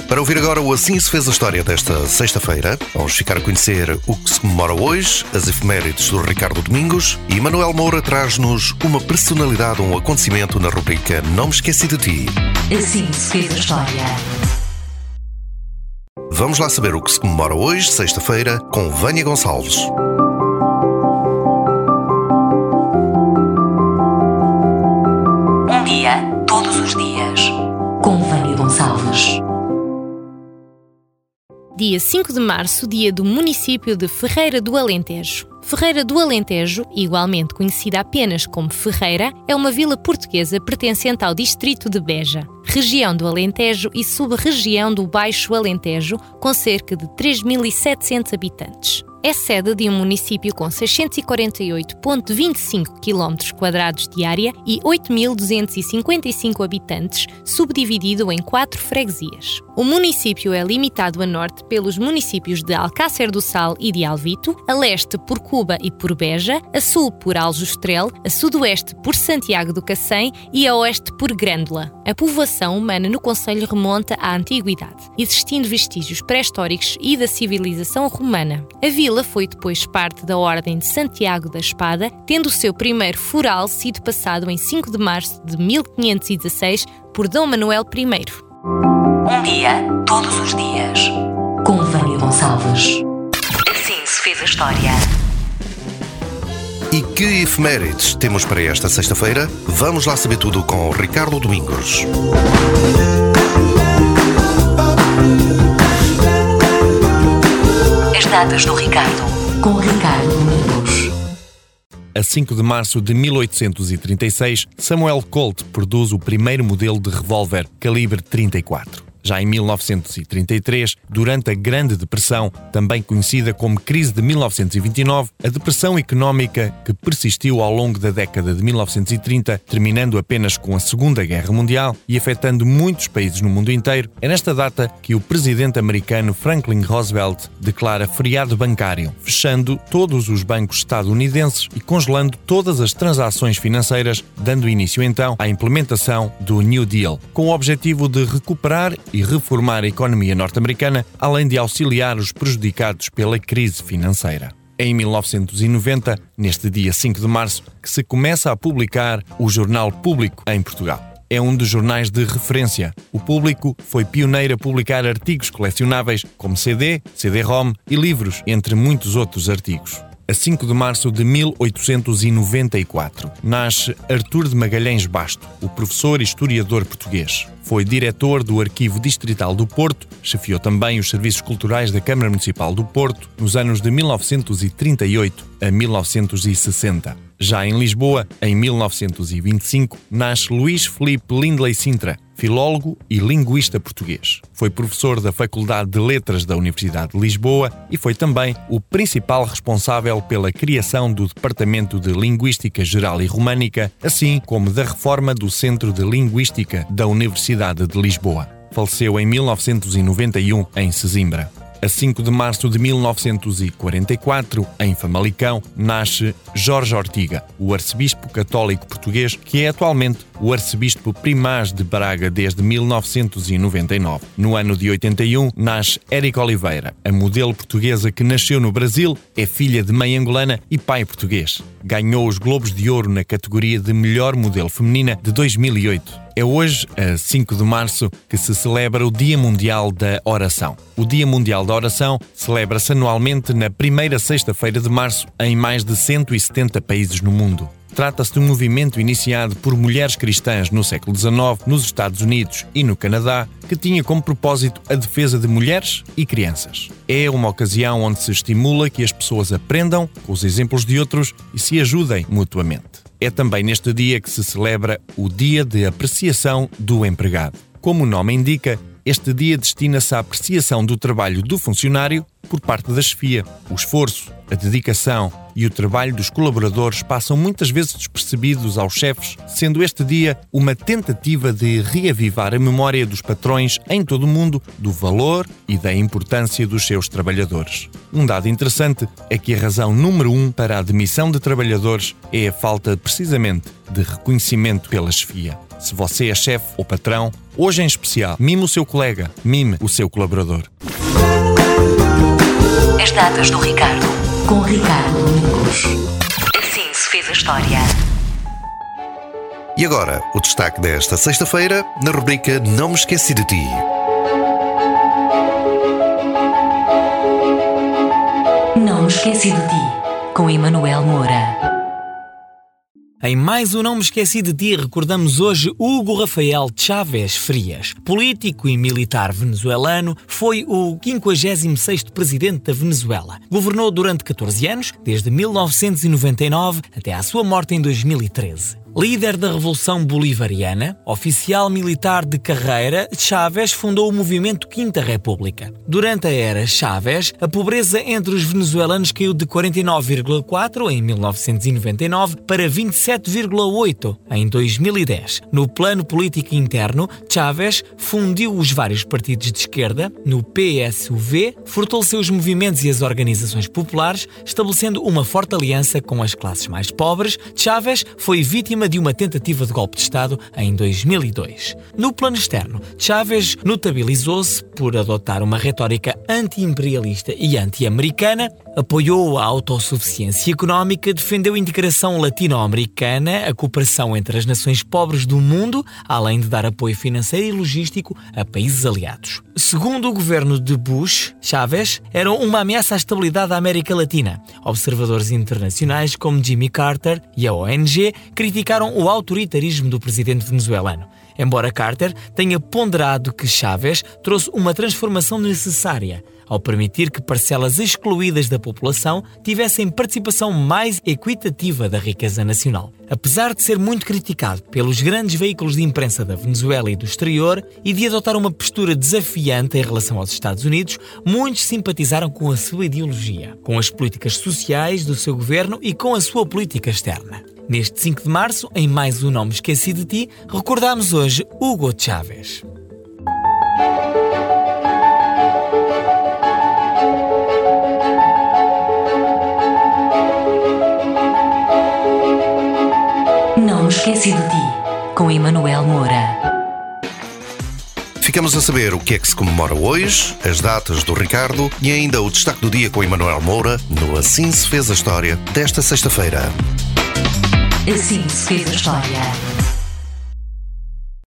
Para ouvir agora o Assim se fez a história desta sexta-feira, vamos ficar a conhecer o que se comemora hoje, as efemérides do Ricardo Domingos, e Manuel Moura traz-nos uma personalidade ou um acontecimento na rubrica Não Me Esqueci de Ti. Assim se fez a história. Vamos lá saber o que se comemora hoje, sexta-feira, com Vânia Gonçalves. Um dia, todos os dias. Com Vânia Gonçalves. Dia 5 de março, dia do município de Ferreira do Alentejo. Ferreira do Alentejo, igualmente conhecida apenas como Ferreira, é uma vila portuguesa pertencente ao distrito de Beja, região do Alentejo e sub-região do Baixo Alentejo, com cerca de 3.700 habitantes. É sede de um município com 648,25 km² de área e 8.255 habitantes, subdividido em 4 freguesias. O município é limitado a norte pelos municípios de Alcácer do Sal e de Alvito, a leste por Cuba e por Beja, a sul por Aljustrel, a sudoeste por Santiago do Cacém e a oeste por Grândola. A povoação humana no concelho remonta à antiguidade, existindo vestígios pré-históricos e da civilização romana. A vila foi depois parte da Ordem de Santiago da Espada, tendo o seu primeiro fural sido passado em 5 de março de 1516 por Dom Manuel I. Um dia, todos os dias. Com Vânia Gonçalves. Assim se fez a história. E que efemérides temos para esta sexta-feira? Vamos lá saber tudo com Ricardo Domingos. As datas do Ricardo. Com Ricardo Domingos. A 5 de março de 1836, Samuel Colt produz o primeiro modelo de revólver calibre 34. Já em 1933, durante a Grande Depressão, também conhecida como crise de 1929, a depressão económica que persistiu ao longo da década de 1930, terminando apenas com a Segunda Guerra Mundial e afetando muitos países no mundo inteiro, é nesta data que o presidente americano Franklin Roosevelt declara feriado bancário, fechando todos os bancos estadunidenses e congelando todas as transações financeiras, dando início então à implementação do New Deal, com o objetivo de recuperar e reformar a economia norte-americana, além de auxiliar os prejudicados pela crise financeira. É em 1990, neste dia 5 de março, que se começa a publicar o Jornal Público em Portugal. É um dos jornais de referência. O Público foi pioneiro a publicar artigos colecionáveis como CD, CD-ROM e livros, entre muitos outros artigos. A 5 de março de 1894, nasce Artur de Magalhães Basto, o professor e historiador português. Foi diretor do Arquivo Distrital do Porto, chefiou também os serviços culturais da Câmara Municipal do Porto nos anos de 1938 a 1960. Já em Lisboa, em 1925, nasce Luís Filipe Lindley Sintra, filólogo e linguista português. Foi professor da Faculdade de Letras da Universidade de Lisboa e foi também o principal responsável pela criação do Departamento de Linguística Geral e Românica, assim como da reforma do Centro de Linguística da Universidade de Lisboa. Faleceu em 1991 em Sesimbra. A 5 de março de 1944, em Famalicão, nasce Jorge Ortiga, o arcebispo católico português, que é atualmente o arcebispo primaz de Braga desde 1999. No ano de 81, nasce Érica Oliveira, a modelo portuguesa que nasceu no Brasil, é filha de mãe angolana e pai português. Ganhou os Globos de Ouro na categoria de Melhor Modelo Feminina de 2008. É hoje, a 5 de março, que se celebra o Dia Mundial da Oração. O Dia Mundial da Oração celebra-se anualmente na primeira sexta-feira de março em mais de 170 países no mundo. Trata-se de um movimento iniciado por mulheres cristãs no século XIX, nos Estados Unidos e no Canadá, que tinha como propósito a defesa de mulheres e crianças. É uma ocasião onde se estimula que as pessoas aprendam com os exemplos de outros e se ajudem mutuamente. É também neste dia que se celebra o Dia de Apreciação do Empregado. Como o nome indica, este dia destina-se à apreciação do trabalho do funcionário por parte da chefia. O esforço, a dedicação e o trabalho dos colaboradores passam muitas vezes despercebidos aos chefes, sendo este dia uma tentativa de reavivar a memória dos patrões em todo o mundo do valor e da importância dos seus trabalhadores. Um dado interessante é que a razão número 1 para a demissão de trabalhadores é a falta, precisamente, de reconhecimento pela chefia. Se você é chefe ou patrão, hoje em especial, mime o seu colega, mime o seu colaborador. As datas do Ricardo, com Ricardo Domingos. Assim se fez a história. E agora, o destaque desta sexta-feira, na rubrica Não Me Esqueci de Ti. Não me esqueci de ti, com Emanuel Moura. Em mais um Não Me Esqueci de Ti, recordamos hoje Hugo Rafael Chávez Frias. Político e militar venezuelano, foi o 56º presidente da Venezuela. Governou durante 14 anos, desde 1999 até à sua morte em 2013. Líder da Revolução Bolivariana, oficial militar de carreira, Chávez fundou o movimento Quinta República. Durante a era Chávez, a pobreza entre os venezuelanos caiu de 49,4% em 1999 para 27,8% em 2010. No plano político interno, Chávez fundiu os vários partidos de esquerda no PSUV, fortaleceu os movimentos e as organizações populares, estabelecendo uma forte aliança com as classes mais pobres. Chávez foi vítima de uma tentativa de golpe de Estado em 2002. No plano externo, Chávez notabilizou-se por adotar uma retórica anti-imperialista e anti-americana, apoiou a autossuficiência económica, defendeu a integração latino-americana, a cooperação entre as nações pobres do mundo, além de dar apoio financeiro e logístico a países aliados. Segundo o governo de Bush, Chávez era uma ameaça à estabilidade da América Latina. Observadores internacionais como Jimmy Carter e a ONG criticaram o autoritarismo do presidente venezuelano. Embora Carter tenha ponderado que Chávez trouxe uma transformação necessária, ao permitir que parcelas excluídas da população tivessem participação mais equitativa da riqueza nacional. Apesar de ser muito criticado pelos grandes veículos de imprensa da Venezuela e do exterior e de adotar uma postura desafiante em relação aos Estados Unidos, muitos simpatizaram com a sua ideologia, com as políticas sociais do seu governo e com a sua política externa. Neste 5 de março, em mais um Não Me Esqueci de Ti, recordamos hoje Hugo Chávez. Não me esqueci de ti, com Emanuel Moura. Ficamos a saber o que é que se comemora hoje, as datas do Ricardo e ainda o destaque do dia com Emanuel Moura no Assim se fez a história desta sexta-feira. Assim se fez a história.